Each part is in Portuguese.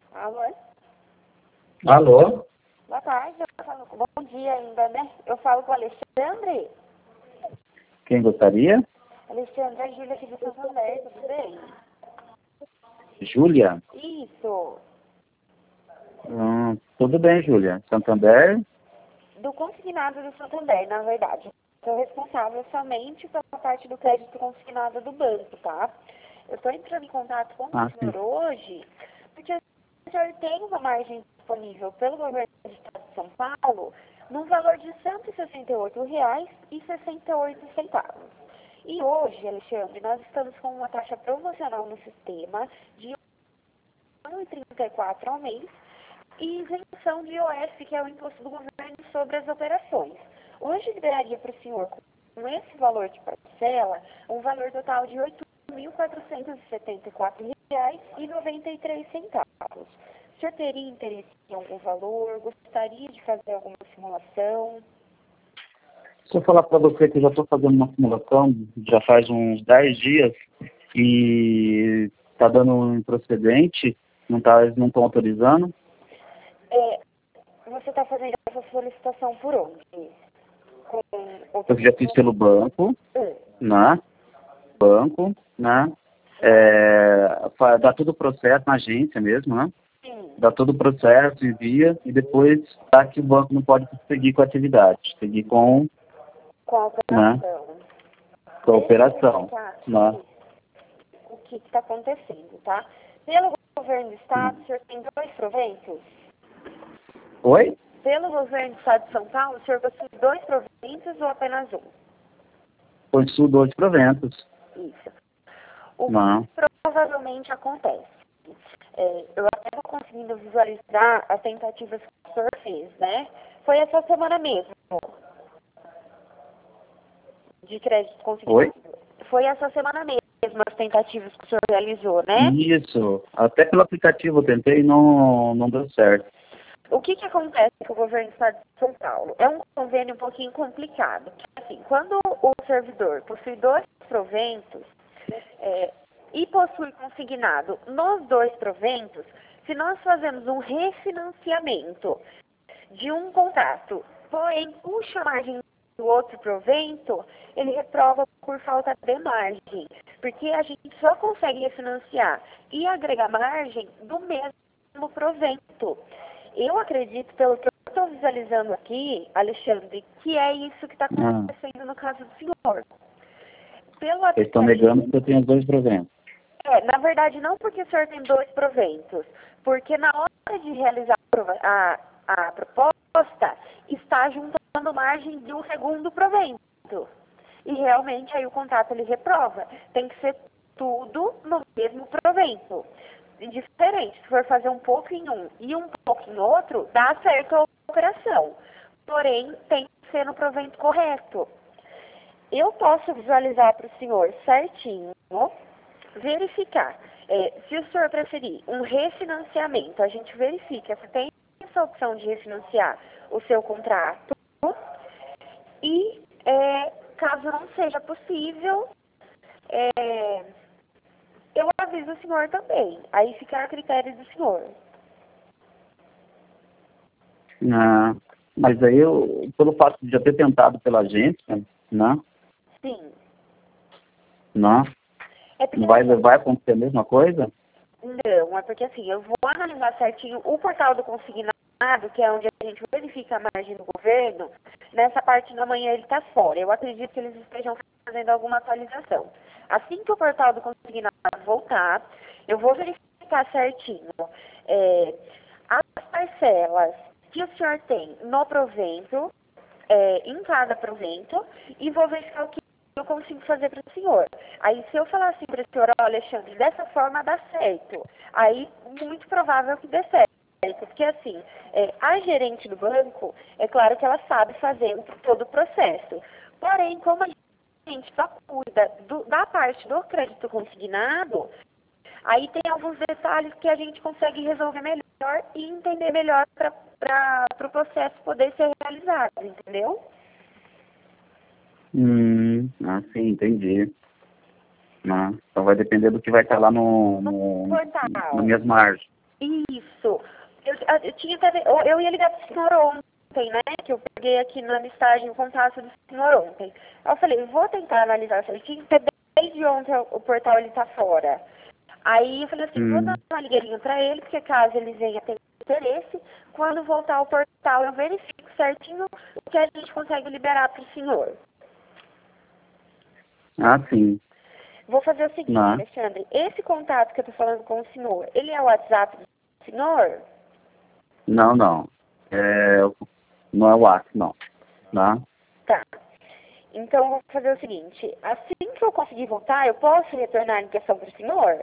Alô? Alô? Boa tarde, bom dia ainda, né? Eu falo com o Alexandre. Quem gostaria? Alexandre, é Júlia aqui do Santander, tudo bem? Júlia? Isso. Tudo bem, Júlia. Santander? Do consignado do Santander, na verdade. Sou responsável somente pela parte do crédito consignado do banco, tá? Eu estou entrando em contato com o senhor Sim. hoje, porque o senhor tem uma margem disponível pelo governo do estado de São Paulo no valor de R$ 168,68. E hoje, Alexandre, nós estamos com uma taxa promocional no sistema de R$ 1,34 ao mês e isenção de IOF, que é o imposto do governo sobre as operações. Hoje liberaria para o senhor, com esse valor de parcela, um valor total de R$ 8.474,93. O senhor teria interesse em algum valor? Gostaria de fazer alguma simulação? Se eu falar para você que eu já estou fazendo uma simulação, já faz uns 10 dias, e está dando improcedente, não estão autorizando. Você está fazendo essa solicitação por onde? Eu já fiz pelo banco, né? Dá todo o processo na agência mesmo, né? Sim. Dá todo o processo, envia, e depois dá que o banco não pode seguir com a atividade, seguir com a operação. Com a operação. Né? O que está acontecendo, tá? Pelo governo do estado, o senhor tem 2 proventos? Oi? Pelo governo do estado de São Paulo, o senhor possui 2 proventos ou apenas um? Possuo 2 proventos. Isso. O que provavelmente acontece? Eu até estou conseguindo visualizar as tentativas que o senhor fez, né? Foi essa semana mesmo, de crédito consignado. Oi? Foi essa semana mesmo as tentativas que o senhor realizou, né? Isso. Até pelo aplicativo eu tentei e não deu certo. O que acontece com o governo do estado de São Paulo? É um convênio um pouquinho complicado. Assim, quando o servidor possui 2 proventos e possui consignado nos 2 proventos, se nós fazemos um refinanciamento de um contrato, porém puxa a margem do outro provento, ele reprova por falta de margem, porque a gente só consegue refinanciar e agregar margem do mesmo provento. Eu acredito, pelo que eu estou visualizando aqui, Alexandre, que é isso que está acontecendo no caso do senhor. Eles estão negando que eu tenho 2 proventos. Na verdade, não porque o senhor tem 2 proventos, porque na hora de realizar a proposta, está juntando margem de um segundo provento. E realmente aí o contrato ele reprova. Tem que ser tudo no mesmo provento. Diferente, se for fazer um pouco em um e um pouco em outro, dá certo a operação. Porém, tem que ser no provento correto. Eu posso visualizar para o senhor certinho, verificar. Se o senhor preferir um refinanciamento, a gente verifica se tem essa opção de refinanciar o seu contrato. E, caso não seja possível, eu aviso o senhor também. Aí fica a critério do senhor. Mas aí, pelo fato de já ter tentado pela agência, né? Sim. Não vai acontecer a mesma coisa? Não, é porque assim, eu vou analisar certinho o portal do consignado, que é onde a gente verifica a margem do governo. Nessa parte da manhã ele está fora. Eu acredito que eles estejam fazendo alguma atualização. Assim que o portal do consignado voltar, eu vou verificar certinho as parcelas que o senhor tem no provento, em cada provento, e vou verificar o que eu consigo fazer para o senhor. Aí, se eu falar assim para o senhor, Alexandre, dessa forma dá certo, aí muito provável que dê certo. Porque, assim, a gerente do banco, é claro que ela sabe fazer todo o processo. Porém, como a gente só cuida da parte do crédito consignado, aí tem alguns detalhes que a gente consegue resolver melhor e entender melhor para o processo poder ser realizado, entendeu? Sim, entendi. Então vai depender do que vai estar lá no portal. nas minhas margens. Isso. eu tinha até, eu ia ligar pro senhor ontem, né? Que eu peguei aqui na listagem o contato do senhor ontem. Aí eu falei, vou tentar analisar certinho, porque desde ontem o portal ele tá fora. Aí eu falei assim, vou dar uma ligueirinha pra ele, porque caso eles venham ter interesse, quando voltar ao portal eu verifico certinho o que a gente consegue liberar pro senhor. Ah, sim. Vou fazer o seguinte, Alexandre, esse contato que eu tô falando com o senhor, ele é o WhatsApp do senhor? Não, não. Não é o WhatsApp, não. Tá? Tá. Então, vou fazer o seguinte, assim que eu conseguir voltar, eu posso retornar a ligação pro senhor?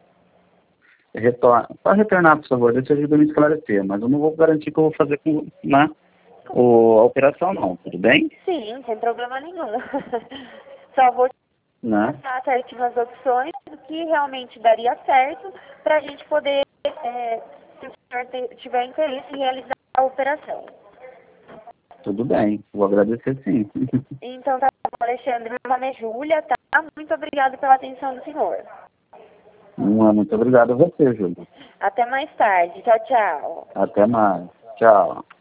Pode retornar, por favor, deixa eu ajudar a me esclarecer, mas eu não vou garantir que eu vou fazer com, né, a operação, não, tudo bem? Sim, sem problema nenhum. Só vou passar certinho as opções do que realmente daria certo para a gente poder, se o senhor tiver interesse em realizar a operação. Tudo bem, vou agradecer sim. Então tá bom, Alexandre, meu nome é Júlia, tá? Muito obrigada pela atenção do senhor. Muito obrigado a você, Júlia. Até mais tarde, tchau, tchau. Até mais, tchau.